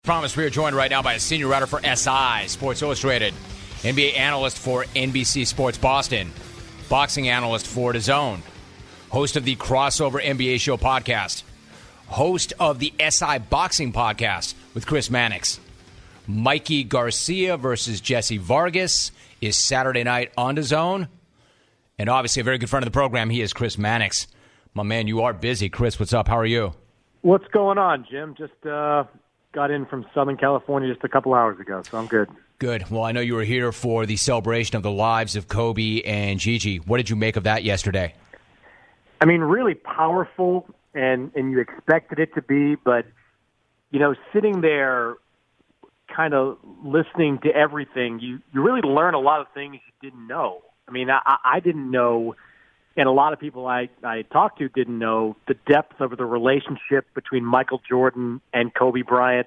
Promise, we are joined right now by a senior writer for SI, Sports Illustrated, NBA analyst for NBC Sports Boston, boxing analyst for DAZN, host of the Crossover NBA Show podcast, host of the SI Boxing podcast with Chris Mannix. Mikey Garcia versus Jesse Vargas is Saturday night on DAZN. And obviously a very good friend of the program, he is Chris Mannix. My man, you are busy. Chris, what's up? How are you? What's going on, Jim? Just got in from Southern California just a couple hours ago, so I'm good. Good. Well, I know you were here for the celebration of the lives of Kobe and Gigi. What did you make of that yesterday? I mean, really powerful, and you expected it to be, but, you know, sitting there kind of listening to everything, you really learn a lot of things you didn't know. I mean, I didn't know, and a lot of people I talked to didn't know the depth of the relationship between Michael Jordan and Kobe Bryant.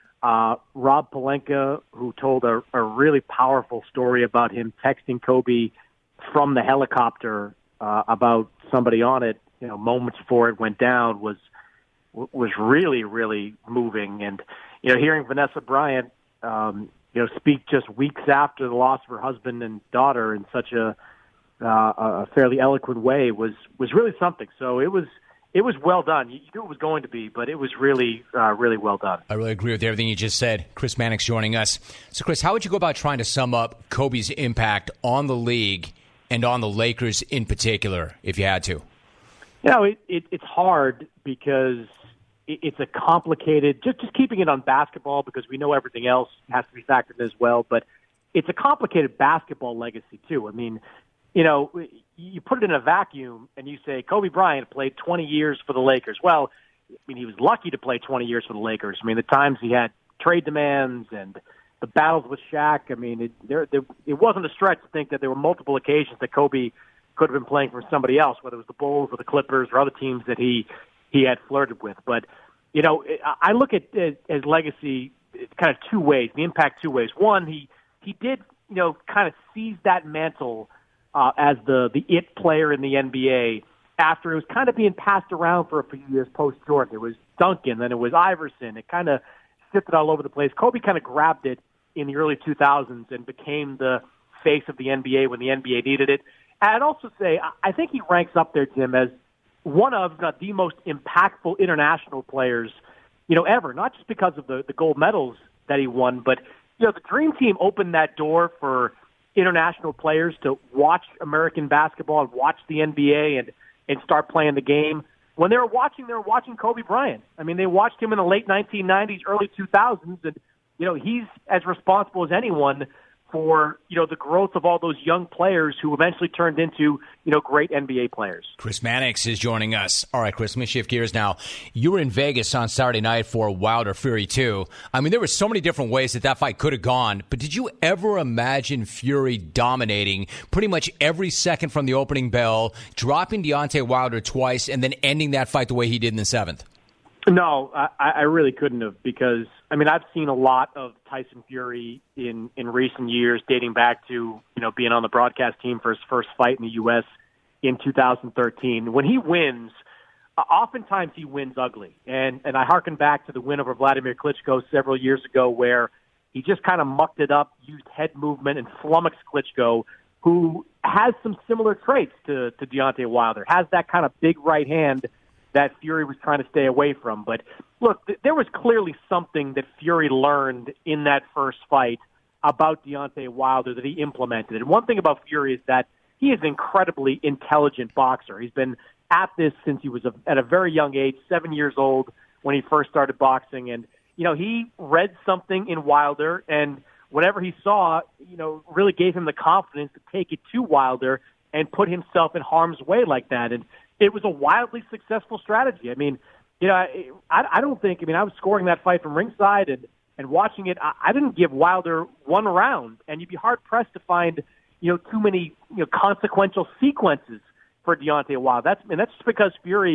Rob Pelinka, who told a really powerful story about him texting Kobe from the helicopter about somebody on it, you know, moments before it went down, was really, really moving. And, you know, hearing Vanessa Bryant, you know, speak just weeks after the loss of her husband and daughter in such a fairly eloquent way was really something. So it was well done. You knew it was going to be, but it was really, really well done. I really agree with everything you just said. Chris Mannix joining us. So, Chris, how would you go about trying to sum up Kobe's impact on the league and on the Lakers in particular, if you had to? You know, it's hard because it's a complicated, just keeping it on basketball because we know everything else has to be factored in as well, but it's a complicated basketball legacy too. I mean, you know, you put it in a vacuum and you say Kobe Bryant played 20 years for the Lakers. Well, I mean, he was lucky to play 20 years for the Lakers. I mean, the times he had trade demands and the battles with Shaq, I mean, it wasn't a stretch to think that there were multiple occasions that Kobe could have been playing for somebody else, whether it was the Bulls or the Clippers or other teams that he had flirted with. But, you know, I look at his legacy kind of two ways, the impact two ways. One, he did, you know, kind of seize that mantle as the it player in the NBA after it was kind of being passed around for a few years post-Jordan. It was Duncan, then it was Iverson. It kind of shifted all over the place. Kobe kind of grabbed it in the early 2000s and became the face of the NBA when the NBA needed it. And I'd also say I think he ranks up there, Jim, as one of, if not the most impactful international players, you know, ever. Not just because of the gold medals that he won, but, you know, the Dream Team opened that door for international players to watch American basketball and watch the NBA and start playing the game. When they were watching Kobe Bryant. I mean, they watched him in the late 1990s, early 2000s, and, you know, he's as responsible as anyone for, you know, the growth of all those young players who eventually turned into, you know, great NBA players. Chris Mannix is joining us. All right, Chris, let me shift gears now. You were in Vegas on Saturday night for Wilder Fury 2. I mean, there were so many different ways that fight could have gone, but did you ever imagine Fury dominating pretty much every second from the opening bell, dropping Deontay Wilder twice, and then ending that fight the way he did in the seventh? No, I really couldn't have, because, I mean, I've seen a lot of Tyson Fury in recent years, dating back to, you know, being on the broadcast team for his first fight in the U.S. in 2013. When he wins, oftentimes he wins ugly. And I hearken back to the win over Vladimir Klitschko several years ago where he just kind of mucked it up, used head movement, and flummoxed Klitschko, who has some similar traits to Deontay Wilder, has that kind of big right hand that Fury was trying to stay away from. But look, there was clearly something that Fury learned in that first fight about Deontay Wilder that he implemented. And one thing about Fury is that he is an incredibly intelligent boxer. He's been at this since he was at a very young age, 7 years old, when he first started boxing. And, you know, he read something in Wilder, and whatever he saw, you know, really gave him the confidence to take it to Wilder and put himself in harm's way like that. And it was a wildly successful strategy. I mean, you know, I don't think, I mean, I was scoring that fight from ringside and watching it. I didn't give Wilder one round, and you'd be hard-pressed to find, you know, too many, you know, consequential sequences for Deontay Wilder. That's just because Fury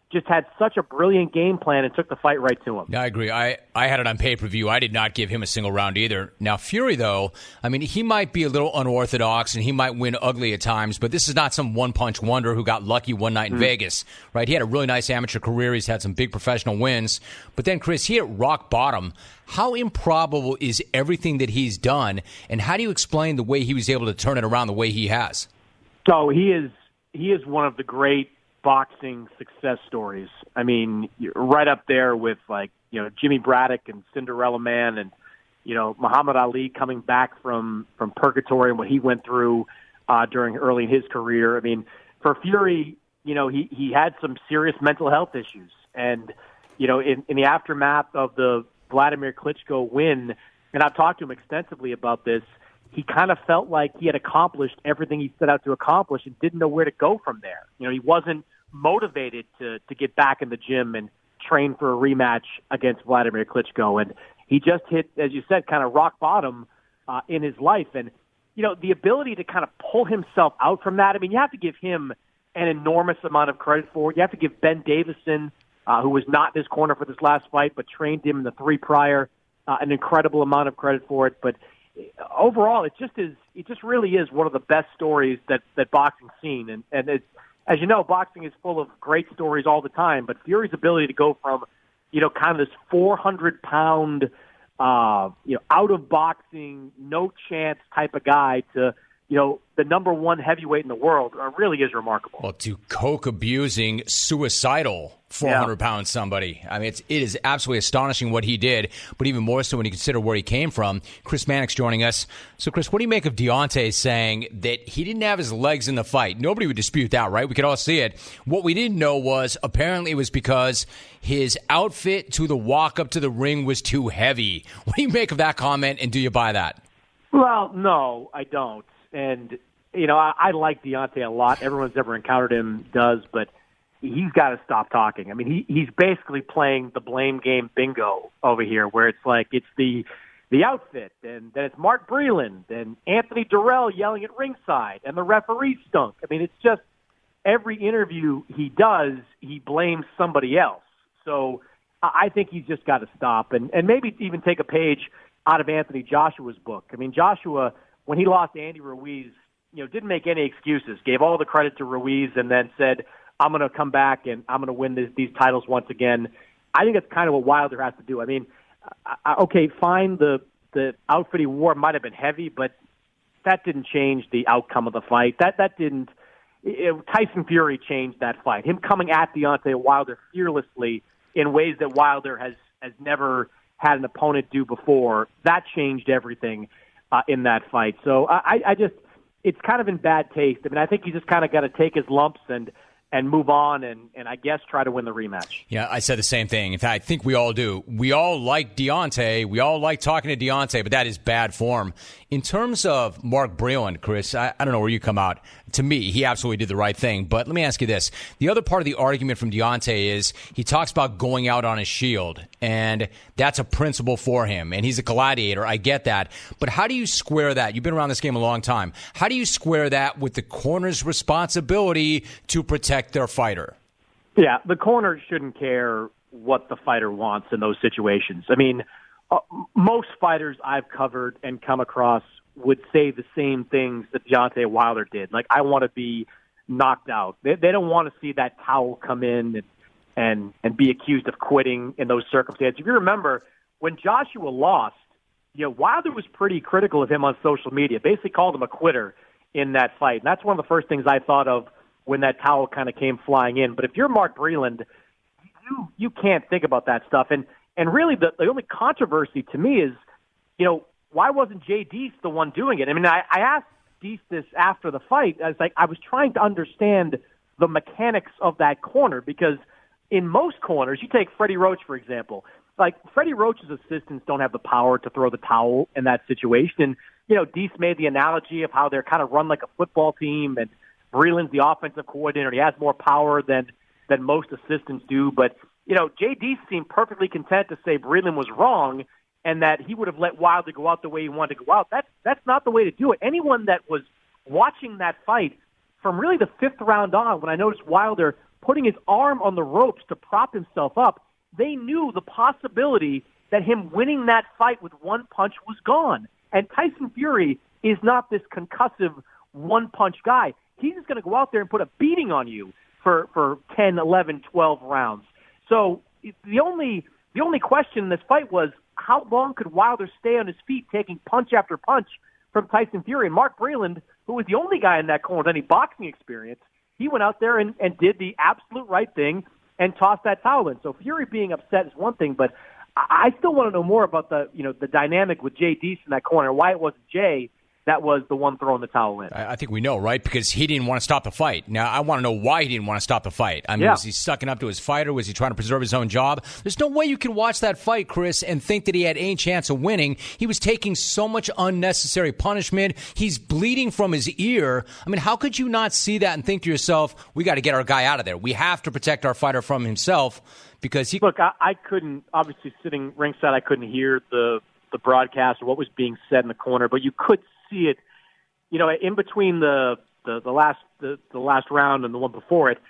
just had such a brilliant game plan and took the fight right to him. Yeah, I agree. I had it on pay-per-view. I did not give him a single round either. Now, Fury, though, I mean, he might be a little unorthodox and he might win ugly at times, but this is not some one-punch wonder who got lucky one night in Vegas, right? He had a really nice amateur career. He's had some big professional wins. But then, Chris, he hit rock bottom. How improbable is everything that he's done, and how do you explain the way he was able to turn it around the way he has? So he is one of the great boxing success stories. I mean, you're right up there with Jimmy Braddock and Cinderella Man and, Muhammad Ali coming back from purgatory and what he went through during early in his career. I mean, for Fury, he had some serious mental health issues. And, in the aftermath of the Vladimir Klitschko win, and I've talked to him extensively about this, he kind of felt like he had accomplished everything he set out to accomplish and didn't know where to go from there. He wasn't motivated to get back in the gym and train for a rematch against Vladimir Klitschko. And he just hit, as you said, kind of rock bottom in his life. And, the ability to kind of pull himself out from that, I mean, you have to give him an enormous amount of credit for it. You have to give Ben Davison, who was not in his corner for this last fight, but trained him in the 3 prior, an incredible amount of credit for it. But overall, it just really is one of the best stories that boxing's seen. And it's, as you know, boxing is full of great stories all the time, but Fury's ability to go from, kind of this 400-pound, out of boxing, no chance type of guy to, the number 1 heavyweight in the world really is remarkable. Well, to coke-abusing, suicidal 400-pound somebody. I mean, it is absolutely astonishing what he did, but even more so when you consider where he came from. Chris Mannix joining us. So, Chris, what do you make of Deontay saying that he didn't have his legs in the fight? Nobody would dispute that, right? We could all see it. What we didn't know was apparently it was because his outfit to the walk up to the ring was too heavy. What do you make of that comment, and do you buy that? Well, no, I don't. And, I like Deontay a lot. Everyone who's ever encountered him does, but he's got to stop talking. I mean, he's basically playing the blame game bingo over here, where it's like it's the outfit, and then it's Mark Breland and Anthony Durrell yelling at ringside, and the referee stunk. I mean, it's just every interview he does, he blames somebody else. So I think he's just got to stop and maybe even take a page out of Anthony Joshua's book. I mean, Joshua, when he lost to Andy Ruiz, didn't make any excuses, gave all the credit to Ruiz, and then said, I'm going to come back and I'm going to win these titles once again. I think that's kind of what Wilder has to do. I mean, okay, fine, the outfit he wore might have been heavy, but that didn't change the outcome of the fight. That didn't. Tyson Fury changed that fight. Him coming at Deontay Wilder fearlessly in ways that Wilder has never had an opponent do before, that changed everything in that fight. So I just, it's kind of in bad taste. I mean, I think you just kind of got to take his lumps and move on and I guess try to win the rematch. Yeah, I said the same thing. In fact, I think we all do. We all like Deontay. We all like talking to Deontay, but that is bad form. In terms of Mark Breland, Chris, I don't know where you come out. To me, he absolutely did the right thing. But let me ask you this. The other part of the argument from Deontay is he talks about going out on his shield, and that's a principle for him, and he's a gladiator. I get that. But how do you square that? You've been around this game a long time. How do you square that with the corner's responsibility to protect their fighter? Yeah, the corner shouldn't care what the fighter wants in those situations. I mean, most fighters I've covered and come across would say the same things that Deontay Wilder did. Like, I want to be knocked out. They don't want to see that towel come in and be accused of quitting in those circumstances. If you remember, when Joshua lost, Wilder was pretty critical of him on social media, basically called him a quitter in that fight. And that's one of the first things I thought of when that towel kind of came flying in. But if you're Mark Breland, you can't think about that stuff. And really, the only controversy to me is, why wasn't Jay Deese the one doing it? I mean, I asked Deese this after the fight. I was trying to understand the mechanics of that corner, because in most corners, you take Freddie Roach, for example. Like, Freddie Roach's assistants don't have the power to throw the towel in that situation. And, Deese made the analogy of how they're kind of run like a football team, and Breland's the offensive coordinator. He has more power than most assistants do. But, Jay Deese seemed perfectly content to say Breland was wrong and that he would have let Wilder go out the way he wanted to go out. That's not the way to do it. Anyone that was watching that fight from really the 5th round on, when I noticed Wilder putting his arm on the ropes to prop himself up, they knew the possibility that him winning that fight with one punch was gone. And Tyson Fury is not this concussive one-punch guy. He's just going to go out there and put a beating on you for 10, 11, 12 rounds. So the only question in this fight was, how long could Wilder stay on his feet taking punch after punch from Tyson Fury? And Mark Breland, who was the only guy in that corner with any boxing experience, he went out there and did the absolute right thing and tossed that towel in. So Fury being upset is one thing, but I still want to know more about the dynamic with Jay Deese in that corner, why it wasn't Jay that was the one throwing the towel in. I think we know, right? Because he didn't want to stop the fight. Now, I want to know why he didn't want to stop the fight. I mean, was he sucking up to his fighter? Was he trying to preserve his own job? There's no way you can watch that fight, Chris, and think that he had any chance of winning. He was taking so much unnecessary punishment. He's bleeding from his ear. I mean, how could you not see that and think to yourself, we got to get our guy out of there. We have to protect our fighter from himself because he... Look, I couldn't, obviously sitting ringside, I couldn't hear the broadcast or what was being said in the corner, but you could see it. In between the last round and the one before it,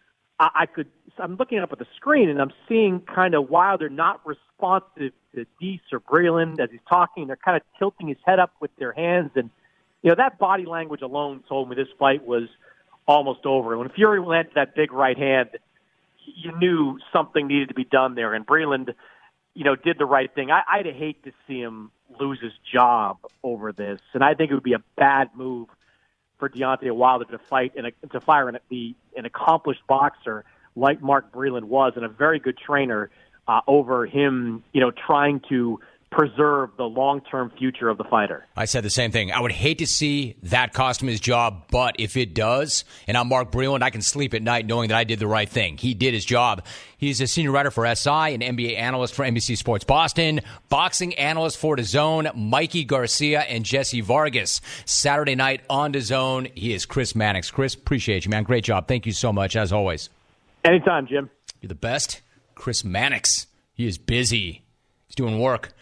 I'm looking up at the screen and I'm seeing kind of Wilder not responsive to Deese or Breland as he's talking. They're kind of tilting his head up with their hands, and that body language alone told me this fight was almost over. And when Fury landed that big right hand, you knew something needed to be done there, and Breland, did the right thing. I'd hate to see him lose his job over this, and I think it would be a bad move for Deontay Wilder to fight to fire an accomplished boxer like Mark Breland was, and a very good trainer over him, trying to preserve the long-term future of the fighter. I said the same thing. I would hate to see that cost him his job, but if it does, and I'm Mark Breland, I can sleep at night knowing that I did the right thing. He did his job. He's a senior writer for SI, an NBA analyst for NBC Sports Boston, boxing analyst for DAZN, Mikey Garcia and Jesse Vargas. Saturday night on DAZN, he is Chris Mannix. Chris, appreciate you, man. Great job. Thank you so much, as always. Anytime, Jim. You're the best. Chris Mannix. He is busy. He's doing work.